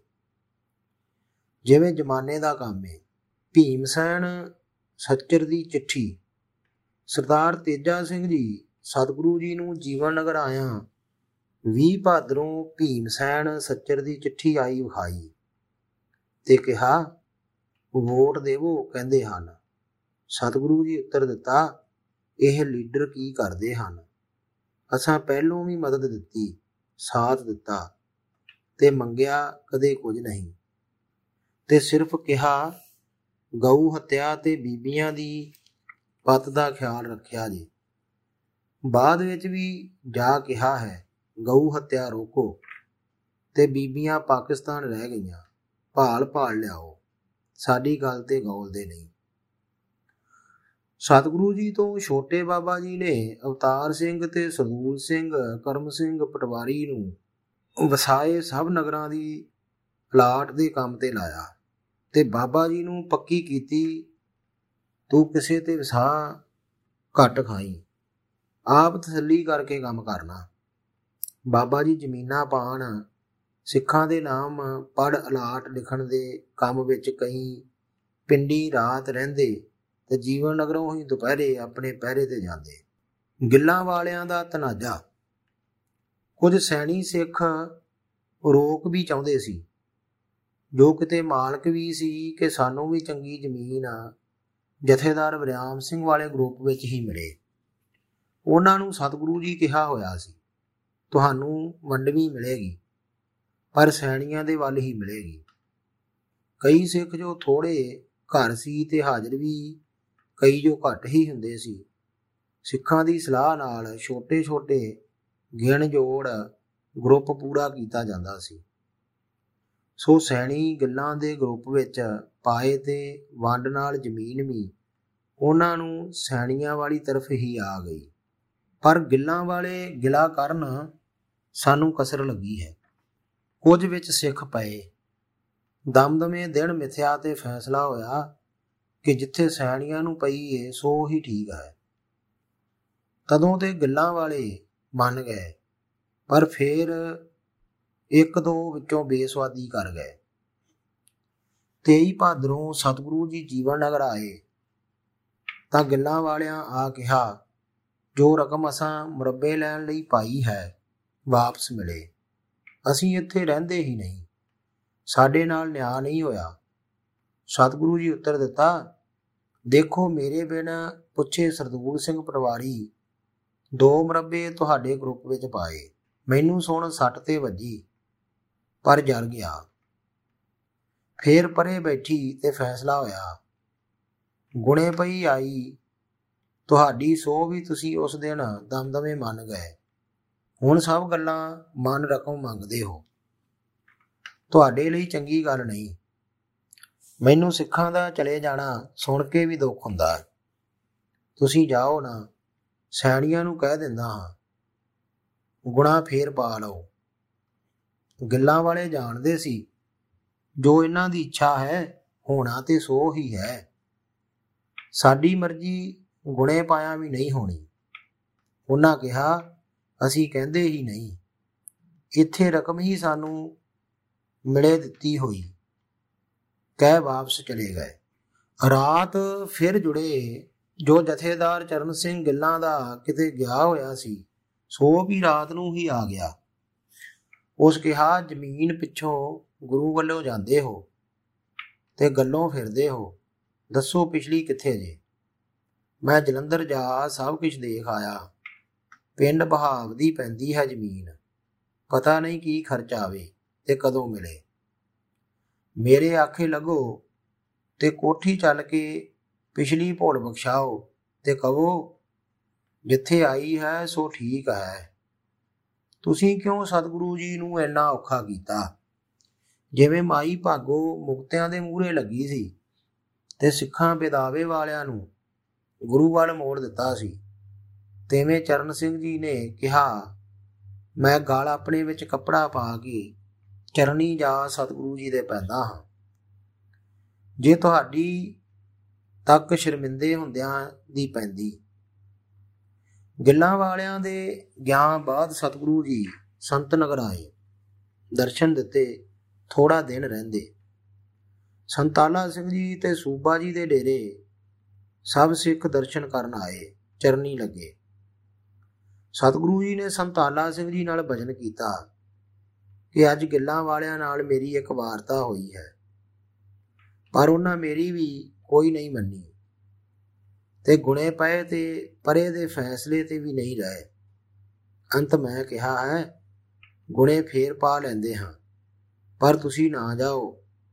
ਜਿਵੇਂ ਜ਼ਮਾਨੇ ਦਾ ਕੰਮ ਏ। ਭੀਮ ਸੈਨ ਸੱਚਰ ਦੀ ਚਿੱਠੀ। ਸਰਦਾਰ ਤੇਜਾ ਸਿੰਘ ਜੀ ਸਤਿਗੁਰੂ ਜੀ ਨੂੰ ਜੀਵਨ ਨਗਰ ਆਇਆ 20 ਭਾਦਰੋਂ ਭੀਮ ਸੈਨ ਸੱਚਰ ਦੀ ਚਿੱਠੀ ਆਈ ਵਿਖਾਈ ਤੇ ਕਿਹਾ, ਵੋਟ ਦੇਵੋ ਕਹਿੰਦੇ ਹਨ। ਸਤਿਗੁਰੂ ਜੀ ਉੱਤਰ ਦਿੱਤਾ, ਇਹ ਲੀਡਰ ਕੀ ਕਰਦੇ ਹਨ। ਅਸਾਂ ਪਹਿਲੋਂ ਵੀ ਮਦਦ ਦਿੱਤੀ, ਸਾਥ ਦਿੱਤਾ ਤੇ ਮੰਗਿਆ ਕਦੇ ਕੁਝ ਨਹੀਂ, ਤੇ ਸਿਰਫ ਕਿਹਾ ਗਊ ਹੱਤਿਆ ਤੇ ਬੀਬੀਆਂ ਦੀ ਪੱਤ ਦਾ ਖਿਆਲ ਰੱਖਿਆ ਜੀ। ਬਾਅਦ ਵਿੱਚ ਵੀ ਜਾ ਕਿਹਾ ਹੈ ਗਊ ਹੱਤਿਆ ਰੋਕੋ ਤੇ ਬੀਬੀਆਂ ਪਾਕਿਸਤਾਨ ਰਹਿ ਗਈਆਂ, ਭਾਲ ਲਿਆਓ। ਸਾਡੀ ਗੱਲ ਤੇ ਗੌਲਦੇ ਨਹੀਂ। ਸਤਿਗੁਰੂ ਜੀ ਤੋਂ ਛੋਟੇ ਬਾਬਾ ਜੀ ਨੇ ਅਵਤਾਰ ਸਿੰਘ ਤੇ ਸਰਦੂਲ ਸਿੰਘ ਕਰਮ ਸਿੰਘ ਪਟਵਾਰੀ ਨੂੰ ਵਸਾਏ ਸਭ ਨਗਰਾਂ ਦੀ ਪਲਾਟ ਦੇ ਕੰਮ ਤੇ ਲਾਇਆ ਤੇ ਬਾਬਾ ਜੀ ਨੂੰ ਪੱਕੀ ਕੀਤੀ, ਤੂੰ ਕਿਸੇ ਤੇ ਵਸਾ ਘੱਟ ਖਾਈ, ਆਪ ਤਸੱਲੀ ਕਰਕੇ ਕੰਮ ਕਰਨਾ। ਬਾਬਾ ਜੀ ਜ਼ਮੀਨਾਂ ਪਾਣ, ਸਿੱਖਾਂ ਦੇ ਨਾਮ ਪੜ੍ਹ ਅਲਾਟ ਲਿਖਣ ਦੇ ਕੰਮ ਵਿੱਚ ਕਈ ਪਿੰਡੀ ਰਾਤ ਰਹਿੰਦੇ ਤੇ ਜੀਵਨ ਨਗਰੋਂ ਹੀ ਦੁਪਹਿਰੇ ਆਪਣੇ ਪਹਿਰੇ ਤੇ ਜਾਂਦੇ। ਗਿੱਲਾਂ ਵਾਲਿਆਂ ਦਾ ਤਨਾਜਾ। ਕੁਝ ਸੈਣੀ ਸਿੱਖ ਰੋਕ ਵੀ ਚਾਹੁੰਦੇ ਸੀ, ਜੋ ਕਿਤੇ ਮਾਲਕ ਵੀ ਸੀ ਕਿ ਸਾਨੂੰ ਵੀ ਚੰਗੀ ਜ਼ਮੀਨ ਜਥੇਦਾਰ ਵਰਿਆਮ ਸਿੰਘ ਵਾਲੇ ਗਰੁੱਪ ਵਿੱਚ ਹੀ ਮਿਲੇ। ਉਹਨਾਂ ਨੂੰ ਸਤਿਗੁਰੂ ਜੀ ਕਿਹਾ ਹੋਇਆ ਸੀ, ਤੁਹਾਨੂੰ ਵੰਡਵੀਂ ਮਿਲੇਗੀ ਪਰ ਸੈਣੀਆਂ ਦੇ ਵੱਲ ਹੀ ਮਿਲੇਗੀ। ਕਈ ਸਿੱਖ ਜੋ ਥੋੜੇ ਘਰ ਸੀ ਤੇ ਹਾਜ਼ਰ ਵੀ ਕਈ ਜੋ ਘੱਟ ਹੀ ਹੁੰਦੇ ਸੀ, ਸਿੱਖਾਂ ਦੀ ਸਲਾਹ ਨਾਲ ਛੋਟੇ ਛੋਟੇ ਗਿਣ ਜੋੜ ਗਰੁੱਪ ਪੂਰਾ ਕੀਤਾ ਜਾਂਦਾ ਸੀ। ਸੋ ਸੈਣੀ ਗਿੱਲਾਂ ਦੇ ਗਰੁੱਪ ਵਿੱਚ ਪਾਏ ਤੇ ਵੰਡ ਨਾਲ ਜ਼ਮੀਨ ਵੀ ਉਹਨਾਂ ਨੂੰ ਸੈਣੀਆਂ ਵਾਲੀ ਤਰਫ ਹੀ ਆ ਗਈ। ਪਰ ਗਿੱਲਾਂ ਵਾਲੇ ਗਿਲਾ ਕਰਨ ਸਾਨੂੰ ਕਸਰ ਲੱਗੀ ਹੈ। ਕੁਝ ਵਿੱਚ ਸਿੱਖ ਪਏ। ਦਮਦਮੇ ਦਿਨ ਮਿਥਿਆ ਤੇ ਫੈਸਲਾ ਹੋਇਆ ਕਿ ਜਿੱਥੇ ਸੈਣੀਆਂ ਨੂੰ ਪਈ ਏ ਸੋ ਹੀ ਠੀਕ ਹੈ। ਤਦੋਂ ਤੇ ਗਿੱਲਾਂ ਵਾਲੇ ਮੰਨ ਗਏ, ਪਰ ਫੇਰ ਇੱਕ ਦੋ ਵਿੱਚੋਂ ਬੇਸਵਾਦੀ ਕਰ ਗਏ। 23 ਭਾਦਰੋਂ ਸਤਿਗੁਰੂ ਜੀ ਜੀਵਨ ਨਗਰ ਆਏ ਤਾਂ ਗਿੱਲਾਂ ਵਾਲਿਆਂ ਆ ਕਿਹਾ, ਜੋ ਰਕਮ ਅਸਾਂ ਮੁਰੱਬੇ ਲੈਣ ਲਈ ਪਾਈ ਹੈ ਵਾਪਸ ਮਿਲੇ। ਅਸੀਂ ਇੱਥੇ ਰਹਿੰਦੇ ਹੀ ਨਹੀਂ, ਸਾਡੇ ਨਾਲ ਨਿਆਂ ਨਹੀਂ ਹੋਇਆ। ਸਤਿਗੁਰੂ ਜੀ ਉੱਤਰ ਦਿੱਤਾ, ਦੇਖੋ, ਮੇਰੇ ਬਿਨ ਪੁੱਛੇ ਸਰਦੂਲ ਸਿੰਘ ਪਟਵਾਰੀ 2 ਮੁਰੱਬੇ ਤੁਹਾਡੇ ਗਰੁੱਪ ਵਿੱਚ ਪਾਏ। ਮੈਨੂੰ ਸੁਣ ਸੱਟ ਤੇ ਵੱਜੀ, ਪਰ ਜਰ ਗਿਆ। ਫੇਰ ਪਰੇ ਬੈਠੀ ਤੇ ਫੈਸਲਾ ਹੋਇਆ। ਗੁਣੇ ਪਈ ਆਈ ਤੁਹਾਡੀ, ਸੋ ਵੀ ਤੁਸੀਂ ਉਸ ਦਿਨ ਦਮਦਮੇ ਮੰਨ ਗਏ। ਹੁਣ ਸਭ ਗੱਲਾਂ ਮਨ ਰਕਮ ਮੰਗਦੇ ਹੋ। ਤੁਹਾਡੇ ਲਈ ਚੰਗੀ ਗੱਲ ਨਹੀਂ। ਮੈਨੂੰ ਸਿੱਖਾਂ ਦਾ ਚਲੇ ਜਾਣਾ ਸੁਣ ਕੇ ਵੀ ਦੁੱਖ ਹੁੰਦਾ। ਤੁਸੀਂ ਜਾਓ ਨਾ, ਸੈਣੀਆਂ ਨੂੰ ਕਹਿ ਦਿੰਦਾ ਹਾਂ। ਗੁਣਾ ਫੇਰ ਪਾ ਲਓ। ਗਿੱਲਾਂ ਵਾਲੇ ਜਾਣਦੇ ਸੀ ਜੋ ਇਹਨਾਂ ਦੀ ਇੱਛਾ ਹੈ, ਹੋਣਾ ਤੇ ਸੋ ਹੀ ਹੈ। ਸਾਡੀ ਮਰਜ਼ੀ ਗੁਣੇ ਪਾਇਆ ਵੀ ਨਹੀਂ ਹੋਣੀ। ਉਹਨਾਂ ਕਿਹਾ, ਅਸੀਂ ਕਹਿੰਦੇ ਹੀ ਨਹੀਂ। ਇੱਥੇ ਰਕਮ ਹੀ ਸਾਨੂੰ ਮਿਲੇ ਦਿੱਤੀ ਹੋਈ। ਕਹਿ ਵਾਪਸ ਚਲੇ ਗਏ। ਰਾਤ ਫਿਰ ਜੁੜੇ। ਜੋ ਜਥੇਦਾਰ ਚਰਨ ਸਿੰਘ ਗਿੱਲਾਂ ਦਾ ਕਿਤੇ ਗਿਆ ਹੋਇਆ ਸੀ, ਸੋ ਵੀ ਰਾਤ ਨੂੰ ਹੀ ਆ ਗਿਆ। ਉਸ ਕਿਹਾ, ਜ਼ਮੀਨ ਪਿੱਛੋਂ ਗੁਰੂ ਵੱਲੋਂ ਜਾਂਦੇ ਹੋ ਤੇ ਗੱਲੋਂ ਫਿਰਦੇ ਹੋ। ਦੱਸੋ ਪਿਛਲੀ ਕਿੱਥੇ ਜੇ? ਮੈਂ ਜਲੰਧਰ ਜਾ ਸਭ ਕੁਝ ਦੇਖ ਆਇਆ। ਪਿੰਡ ਬਹਾਵ ਦੀ ਪੈਂਦੀ ਹੈ ਜ਼ਮੀਨ। ਪਤਾ ਨਹੀਂ ਕੀ ਖਰਚ ਆਵੇ ਤੇ ਕਦੋਂ ਮਿਲੇ। ਮੇਰੇ ਆਖੇ ਲੱਗੋ ਤੇ ਕੋਠੀ ਚੱਲ ਕੇ ਪਿਛਲੀ ਭੁੱਲ ਬਖਸ਼ਾਓ ਤੇ ਕਹੋ, ਜਿੱਥੇ ਆਈ ਹੈ ਸੋ ਠੀਕ ਹੈ। ਤੁਸੀਂ ਕਿਉਂ ਸਤਿਗੁਰੂ ਜੀ ਨੂੰ ਇੰਨਾ ਔਖਾ ਕੀਤਾ? ਜਿਵੇਂ ਮਾਈ ਭਾਗੋ ਮੁਕਤਿਆਂ ਦੇ ਮੂਹਰੇ ਲੱਗੀ ਸੀ ਤੇ ਸਿੱਖਾਂ ਬੇਦਾਵੇ ਵਾਲਿਆਂ ਨੂੰ ਗੁਰੂ ਵੱਲ ਮੋੜ ਦਿੱਤਾ ਸੀ, ਤਿਵੇਂ ਚਰਨ ਸਿੰਘ ਜੀ ਨੇ ਕਿਹਾ, ਮੈਂ ਗਲ ਆਪਣੇ ਵਿੱਚ ਕੱਪੜਾ ਪਾ ਕੇ ਚਰਨੀ ਜਾ ਸਤਿਗੁਰੂ ਜੀ ਦੇ ਪੈਂਦਾ ਹਾਂ। ਜੇ ਤੁਹਾਡੀ ਤੱਕ ਸ਼ਰਮਿੰਦੇ ਹੁੰਦਿਆਂ ਦੀ ਪੈਂਦੀ। ਗਿੱਲਾਂ ਵਾਲਿਆਂ ਦੇ ਗਿਆਨ ਬਾਅਦ ਸਤਿਗੁਰੂ ਜੀ ਸੰਤ ਨਗਰ ਆਏ। ਦਰਸ਼ਨ ਦਿੱਤੇ। ਥੋੜਾ ਦਿਨ ਰਹਿੰਦੇ। ਸੰਤਾਲਾ ਸਿੰਘ ਜੀ ਤੇ ਸੂਬਾ ਜੀ ਦੇ ਡੇਰੇ ਸਭ ਸਿੱਖ ਦਰਸ਼ਨ ਕਰਨ ਆਏ। ਚਰਨੀ ਲੱਗੇ। ਸਤਿਗੁਰੂ ਜੀ ਨੇ ਸੰਤਾਲਾ ਸਿੰਘ ਜੀ ਨਾਲ ਭਜਨ ਕੀਤਾ ਕਿ ਅੱਜ ਗਿੱਲਾਂ ਵਾਲਿਆਂ ਨਾਲ ਮੇਰੀ ਇੱਕ ਵਾਰਤਾ ਹੋਈ ਹੈ, ਪਰ ਉਹਨਾਂ ਮੇਰੀ ਵੀ ਕੋਈ ਨਹੀਂ ਮੰਨੀ ਤੇ ਗੁਣੇ ਪਏ ਤੇ ਪਰੇ ਦੇ ਫੈਸਲੇ ਤੇ ਵੀ ਨਹੀਂ ਰਹੇ। ਅੰਤ ਮੈਂ ਕਿਹਾ ਹੈ, ਗੁਣੇ ਫੇਰ ਪਾ ਲੈਂਦੇ ਹਾਂ, ਪਰ ਤੁਸੀਂ ਨਾ ਜਾਓ।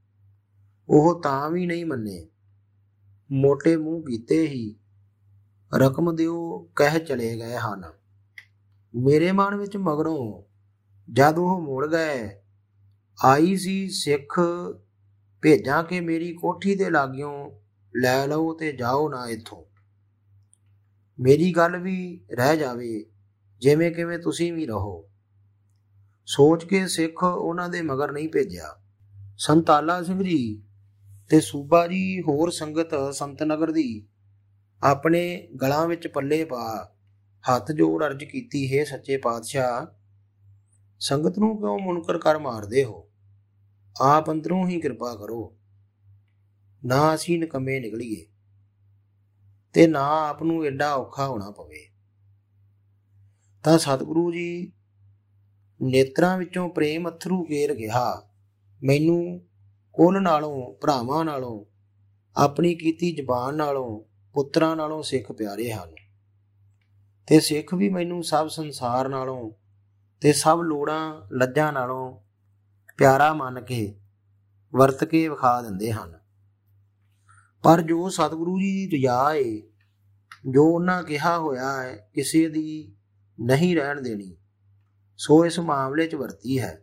ਉਹ ਤਾਂ ਵੀ ਨਹੀਂ ਮੰਨੇ। ਮੋਟੇ ਮੂੰਹ ਕੀਤੇ ਹੀ ਰਕਮ ਦਿਓ ਕਹਿ ਚਲੇ ਗਏ ਹਨ। ਮੇਰੇ ਮਨ ਵਿੱਚ ਮਗਰੋਂ ਜਦ ਉਹ ਮੁੜ ਗਏ ਆਈ ਸੀ, ਸਿੱਖ ਭੇਜਾਂ ਕਿ ਮੇਰੀ ਕੋਠੀ ਦੇ ਲਾਗਿਓਂ ਲੈ ਲਓ ਤੇ ਜਾਓ ਨਾ ਇੱਥੋਂ। ਮੇਰੀ ਗੱਲ ਵੀ ਰਹਿ ਜਾਵੇ, ਜਿਵੇਂ ਕਿਵੇਂ ਤੁਸੀਂ ਵੀ ਰਹੋ। ਸੋਚ ਕੇ ਸਿੱਖ ਉਹਨਾਂ ਦੇ ਮਗਰ ਨਹੀਂ ਭੇਜਿਆ। ਸੰਤਾਲਾ ਸਿੰਘ ਜੀ ਤੇ ਸੂਬਾ ਜੀ ਹੋਰ ਸੰਗਤ ਸੰਤ ਨਗਰ ਦੀ ਆਪਣੇ ਗਲਾਂ ਵਿੱਚ ਪੱਲੇ ਪਾ ਹੱਥ ਜੋੜ ਅਰਜ਼ ਕੀਤੀ, ਹੈ ਸੱਚੇ ਪਾਤਸ਼ਾਹ, ਸੰਗਤ ਨੂੰ ਕਿਉਂ ਮੁਨਕਰ ਕਰ ਮਾਰਦੇ ਹੋ? ਆਪ ਅੰਦਰੋਂ ਹੀ ਕਿਰਪਾ ਕਰੋ। ਨਾ ਅਸੀਂ ਨਿਕੰਮੇ ਨਿਕਲੀਏ ਤੇ ਨਾ ਆਪ ਨੂੰ ਐਡਾ ਔਖਾ ਹੋਣਾ ਪਵੇ। ਤਾਂ ਸਤਿਗੁਰੂ ਜੀ ਨੇਤਰਾਂ ਵਿੱਚੋਂ ਪ੍ਰੇਮ ਅਥਰੂ ਕੇਰ ਕਿਹਾ, ਮੈਨੂੰ ਕੁੱਲ ਨਾਲੋਂ, ਭਰਾਵਾਂ ਨਾਲੋਂ, ਆਪਣੀ ਕੀਤੀ ਜ਼ਬਾਨ ਨਾਲੋਂ, ਪੁੱਤਰਾਂ ਨਾਲੋਂ ਸਿੱਖ ਪਿਆਰੇ ਹਨ ਤੇ ਸਿੱਖ ਵੀ ਮੈਨੂੰ ਸਭ ਸੰਸਾਰ ਨਾਲੋਂ ਤੇ ਸਭ ਲੋੜਾਂ ਲੱਜਾਂ ਨਾਲੋਂ ਪਿਆਰਾ ਮੰਨ ਕੇ ਵਰਤ ਕੇ ਵਿਖਾ ਦਿੰਦੇ ਹਨ। ਪਰ ਜੋ ਸਤਿਗੁਰੂ ਜੀ ਦੀ ਰਜਾ ਏ, ਜੋ ਉਹਨਾਂ ਕਿਹਾ ਹੋਇਆ ਹੈ, ਕਿਸੇ ਦੀ ਨਹੀਂ ਰਹਿਣ ਦੇਣੀ, ਸੋ ਇਸ ਮਾਮਲੇ 'ਚ ਵਰਤੀ ਹੈ।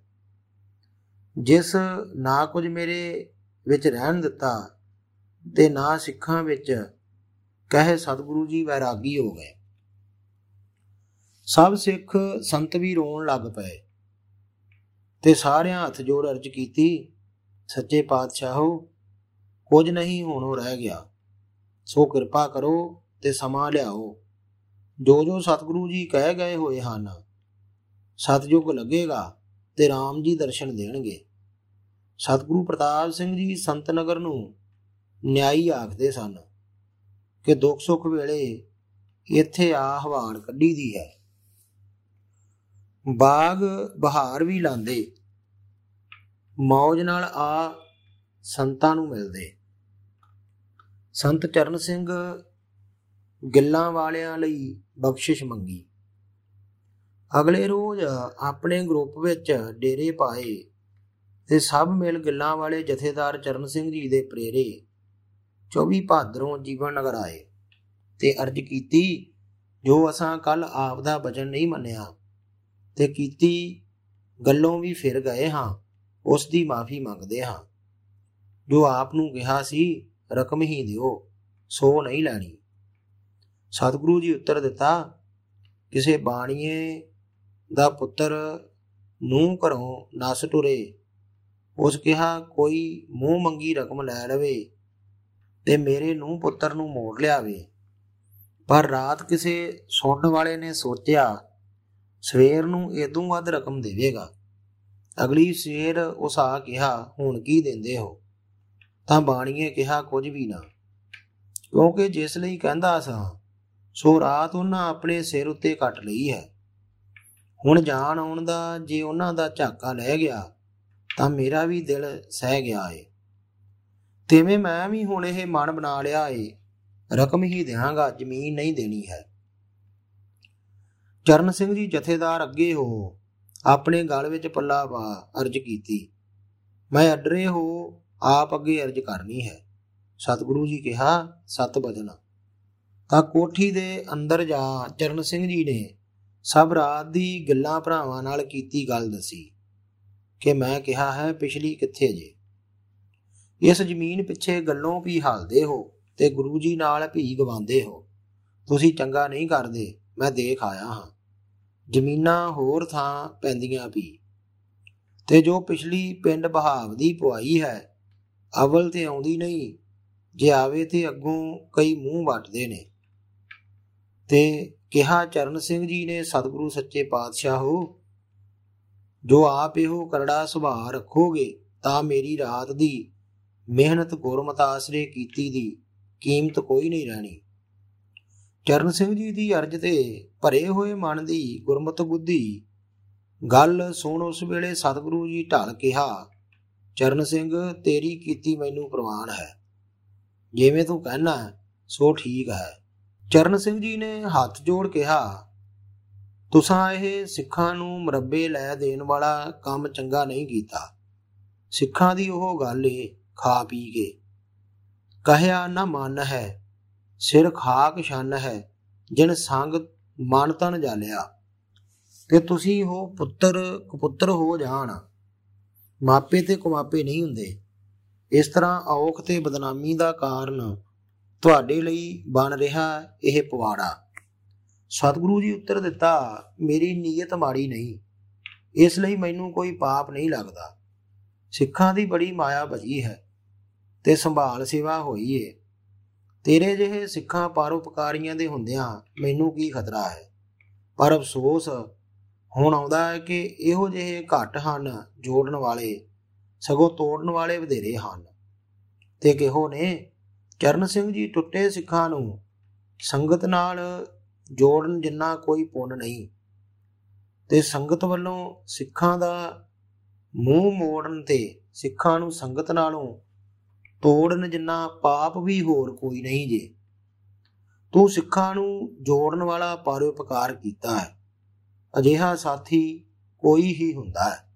ਜਿਸ ਨਾ ਕੁਝ ਮੇਰੇ ਵਿੱਚ ਰਹਿਣ ਦਿੱਤਾ ਤੇ ਨਾ ਸਿੱਖਾਂ ਵਿੱਚ, ਕਹੇ ਸਤਿਗੁਰੂ ਜੀ ਵੈਰਾਗੀ ਹੋ ਗਏ। ਸਭ ਸਿੱਖ ਸੰਤ ਵੀ ਰੋਣ ਲੱਗ ਪਏ ਤੇ ਸਾਰਿਆਂ ਹੱਥ ਜੋੜ ਅਰਜ਼ ਕੀਤੀ, ਸੱਚੇ ਪਾਤਸ਼ਾਹੋ, ਕੁਝ ਨਹੀਂ ਹੋਣੋਂ ਰਹਿ ਗਿਆ, ਸੋ ਕਿਰਪਾ ਕਰੋ ਤੇ ਸਮਾਂ ਲਿਆਓ। ਜੋ ਜੋ ਸਤਿਗੁਰੂ ਜੀ ਕਹਿ ਗਏ ਹੋਏ ਹਨ, ਸਤਿਯੁਗ ਲੱਗੇਗਾ ਤੇ ਰਾਮ ਜੀ ਦਰਸ਼ਨ ਦੇਣਗੇ। ਸਤਿਗੁਰੂ ਪ੍ਰਤਾਪ ਸਿੰਘ ਜੀ ਸੰਤ ਨਗਰ ਨੂੰ ਨਿਆਈ ਆਖਦੇ ਸਨ ਕਿ ਦੁੱਖ ਸੁੱਖ ਵੇਲੇ ਇੱਥੇ ਆ ਹਵਾਨ ਕੱਢੀ ਦੀ ਹੈ। ਬਾਗ ਬਹਾਰ ਵੀ ਲਾਂਦੇ, ਮੌਜ ਨਾਲ ਆ ਸੰਤਾਂ ਨੂੰ ਮਿਲਦੇ। ਸੰਤ ਚਰਨ ਸਿੰਘ ਗਿੱਲਾਂ ਵਾਲਿਆਂ ਲਈ ਬਖਸ਼ਿਸ਼ ਮੰਗੀ। ਅਗਲੇ ਰੋਜ਼ ਆਪਣੇ ਗਰੁੱਪ ਵਿੱਚ ਡੇਰੇ ਪਾਏ ਤੇ ਸਭ ਮਿਲ ਗਿੱਲਾਂ ਵਾਲੇ ਜਥੇਦਾਰ ਚਰਨ ਸਿੰਘ ਜੀ ਦੇ ਪ੍ਰੇਰੇ 24 ਭਾਦਰੋਂ ਜੀਵਨ ਨਗਰ ਆਏ ਤੇ ਅਰਜ਼ ਕੀਤੀ, ਜੋ ਅਸਾਂ ਕੱਲ ਆਪ ਦਾ ਬਚਨ ਨਹੀਂ ਮੰਨਿਆ ਤੇ ਕੀਤੀ ਗੱਲੋਂ ਵੀ ਫਿਰ ਗਏ ਹਾਂ, ਉਸ ਦੀ ਮਾਫੀ ਮੰਗਦੇ ਹਾਂ। ਜੋ ਆਪ ਨੂੰ ਕਿਹਾ ਸੀ ਰਕਮ ਹੀ ਦਿਓ, ਸੋ ਨਹੀਂ ਲੈਣੀ। ਸਤਿਗੁਰੂ ਜੀ ਉੱਤਰ ਦਿੱਤਾ, ਕਿਸੇ ਬਾਣੀਏ ਦਾ ਪੁੱਤਰ ਨੂੰ ਘਰੋਂ ਨੱਸ ਟੁਰੇ, ਉਸ ਕਿਹਾ ਕੋਈ ਮੂੰਹ ਮੰਗੀ ਰਕਮ ਲੈ ਲਵੇ ਤੇ ਮੇਰੇ ਨੂੰ ਪੁੱਤਰ ਨੂੰ ਮੋੜ ਲਿਆਵੇ। ਪਰ ਰਾਤ ਕਿਸੇ ਸੁਣਨ ਵਾਲੇ ਨੇ ਸੋਚਿਆ ਸਵੇਰ ਨੂੰ ਏਦੋਂ ਵੱਧ ਰਕਮ ਦੇਵੇਗਾ। ਅਗਲੀ ਸਵੇਰ ਉਸ ਆ ਕਿਹਾ, ਹੁਣ ਕੀ ਦਿੰਦੇ ਹੋ? ਤਾਂ ਬਾਣੀਏ ਕਿਹਾ, ਕੁਝ ਵੀ ਨਾ, ਕਿਉਂਕਿ ਜਿਸ ਲਈ ਕਹਿੰਦਾ ਸਾਂ ਸੋ ਰਾਤ ਉਹਨਾਂ ਆਪਣੇ ਸਿਰ ਉੱਤੇ ਕੱਟ ਲਈ ਹੈ। ਹੁਣ ਜਾਣ ਆਉਣ ਦਾ ਜੇ ਉਹਨਾਂ ਦਾ ਝਾਕਾ ਲੈ ਗਿਆ ਤਾਂ ਮੇਰਾ ਵੀ ਦਿਲ ਸਹਿ ਗਿਆ ਏ। ਤਿਵੇਂ ਮੈਂ ਵੀ ਹੁਣ ਇਹ ਮਨ ਬਣਾ ਲਿਆ ਏ, ਰਕਮ ਹੀ ਦਿਆਂਗਾ, ਜ਼ਮੀਨ ਨਹੀਂ ਦੇਣੀ ਹੈ। ਚਰਨ ਸਿੰਘ ਜੀ ਜਥੇਦਾਰ ਅੱਗੇ ਹੋ ਆਪਣੇ ਗਲ ਵਿੱਚ ਪੱਲਾ ਪਾ ਅਰਜ਼ ਕੀਤੀ, ਮੈਂ ਅੱਡਰੇ ਹੋ ਆਪ ਅੱਗੇ ਅਰਜ਼ ਕਰਨੀ ਹੈ। ਸਤਿਗੁਰੂ ਜੀ ਕਿਹਾ, ਸਤ ਬਚਨ। ਤਾਂ ਕੋਠੀ ਦੇ ਅੰਦਰ ਜਾ ਚਰਨ ਸਿੰਘ ਜੀ ਨੇ ਸਭ ਰਾਤ ਦੀ ਗੱਲਾਂ ਭਰਾਵਾਂ ਨਾਲ ਕੀਤੀ ਗੱਲ ਦੱਸੀ ਕਿ ਮੈਂ ਕਿਹਾ ਹੈ ਪਿਛਲੀ ਕਿੱਥੇ ਜੇ, ਇਸ ਜ਼ਮੀਨ ਪਿੱਛੇ ਗੱਲੋਂ ਵੀ ਹਾਲਦੇ ਹੋ ਤੇ ਗੁਰੂ ਜੀ ਨਾਲ ਭੀ ਗਵਾਉਂਦੇ ਹੋ। ਤੁਸੀਂ ਚੰਗਾ ਨਹੀਂ ਕਰਦੇ, ਮੈਂ ਦੇਖ ਆਇਆ ਹਾਂ। ਜ਼ਮੀਨਾਂ ਹੋਰ ਥਾਂ ਪੈਂਦੀਆਂ ਵੀ, ਤੇ ਜੋ ਪਿਛਲੀ ਪਿੰਡ ਬਹਾਵ ਦੀ ਪੁਆਈ ਹੈ, ਅਵਲ ਤੇ ਆਉਂਦੀ ਨਹੀਂ, ਜੇ ਆਵੇ ਤੇ ਅੱਗੋਂ ਕਈ ਮੂੰਹ ਵੱਟਦੇ ਨੇ। ਤੇ ਕਿਹਾ ਚਰਨ ਸਿੰਘ ਜੀ ਨੇ, ਸਤਿਗੁਰੂ ਸੱਚੇ ਪਾਤਸ਼ਾਹੋ, ਜੋ ਆਪ ਇਹੋ ਕਰੜਾ ਸੁਭਾਅ ਰੱਖੋਗੇ ਤਾਂ ਮੇਰੀ ਰਾਤ ਦੀ ਮਿਹਨਤ ਗੁਰਮਤਿ ਆਸਰੇ ਕੀਤੀ ਦੀ ਕੀਮਤ ਕੋਈ ਨਹੀਂ ਰਹਿਣੀ। ਚਰਨ ਸਿੰਘ ਜੀ ਦੀ ਅਰਜ਼ ਤੇ ਭਰੇ ਹੋਏ ਮਨ ਦੀ ਗੁਰਮਤਿ ਬੁੱਧੀ ਗੱਲ ਸੁਣ ਉਸ ਵੇਲੇ ਸਤਿਗੁਰੂ ਜੀ ਢਲ ਕਿਹਾ, ਚਰਨ ਸਿੰਘ ਤੇਰੀ ਕੀਤੀ ਮੈਨੂੰ ਪ੍ਰਵਾਨ ਹੈ, ਜਿਵੇਂ ਤੂੰ ਕਹਿਣਾ ਸੋ ਠੀਕ ਹੈ। ਚਰਨ ਸਿੰਘ ਜੀ ਨੇ ਹੱਥ ਜੋੜ ਕਿਹਾ, ਤੁਸਾਂ ਇਹ ਸਿੱਖਾਂ ਨੂੰ ਮੁਰੱਬੇ ਲੈ ਦੇਣ ਵਾਲਾ ਕੰਮ ਚੰਗਾ ਨਹੀਂ ਕੀਤਾ। ਸਿੱਖਾਂ ਦੀ ਉਹ ਗੱਲ ਏ, ਖਾ ਪੀ ਕੇ ਕਹਿਆ ਨਾ ਮਨ ਹੈ, ਸਿਰ ਖਾਕ ਛੰਨ ਹੈ, ਜਿਨ ਸੰਗ ਮਨ ਤਨ ਜਾਲਿਆ। ਤੇ ਤੁਸੀਂ ਹੋ ਪੁੱਤਰ ਕਪੁੱਤਰ ਹੋ ਜਾਣ, ਮਾਪੇ ਤੇ ਕੁਮਾਪੇ ਨਹੀਂ ਹੁੰਦੇ। ਇਸ ਤਰ੍ਹਾਂ ਔਖ ਤੇ ਬਦਨਾਮੀ ਦਾ ਕਾਰਨ ਤੁਹਾਡੇ ਲਈ ਬਣ ਰਿਹਾ ਇਹ ਪਵਾੜਾ। ਸਤਿਗੁਰੂ ਜੀ ਉੱਤਰ ਦਿੱਤਾ, ਮੇਰੀ ਨੀਅਤ ਮਾੜੀ ਨਹੀਂ, ਇਸ ਲਈ ਮੈਨੂੰ ਕੋਈ ਪਾਪ ਨਹੀਂ ਲੱਗਦਾ। ਸਿੱਖਾਂ ਦੀ ਬੜੀ ਮਾਇਆ ਭਜੀ ਹੈ ਤੇ ਸੰਭਾਲ ਸੇਵਾ ਹੋਈ ਏ। ਤੇਰੇ ਜਿਹੇ ਸਿੱਖਾਂ ਪਰਉਪਕਾਰੀਆਂ ਦੇ ਹੁੰਦਿਆਂ ਮੈਨੂੰ ਕੀ ਖਤਰਾ ਹੈ। ਪਰ ਅਫਸੋਸ ਹੁਣ ਆਉਂਦਾ ਹੈ ਕਿ ਇਹੋ ਜਿਹੇ ਘੱਟ ਹਨ ਜੋੜਨ ਵਾਲੇ, ਸਗੋਂ ਤੋੜਨ ਵਾਲੇ ਵਧੇਰੇ ਹਨ। ਤੇ ਕਿਹੋ ਨੇ? ਚਰਨ ਸਿੰਘ ਜੀ ਟੁੱਟੇ ਸਿੱਖਾਂ ਨੂੰ ਸੰਗਤ ਨਾਲ ਜੋੜਨ ਜਿੰਨਾ ਕੋਈ ਪੁੰਨ ਨਹੀਂ, ਤੇ ਸੰਗਤ ਵੱਲੋਂ ਸਿੱਖਾਂ ਦਾ ਮੂੰਹ ਮੋੜਨ ਤੇ ਸਿੱਖਾਂ ਨੂੰ ਸੰਗਤ ਨਾਲੋਂ ਤੋੜਨ ਜਿੰਨਾ ਪਾਪ ਵੀ ਹੋਰ ਕੋਈ ਨਹੀਂ ਜੇ। ਤੂੰ ਸਿੱਖਾਂ ਨੂੰ ਜੋੜਨ ਵਾਲਾ ਪਰਉਪਕਾਰ ਕੀਤਾ ਹੈ, ਅਜਿਹਾ ਸਾਥੀ ਕੋਈ ਹੀ ਹੁੰਦਾ ਹੈ।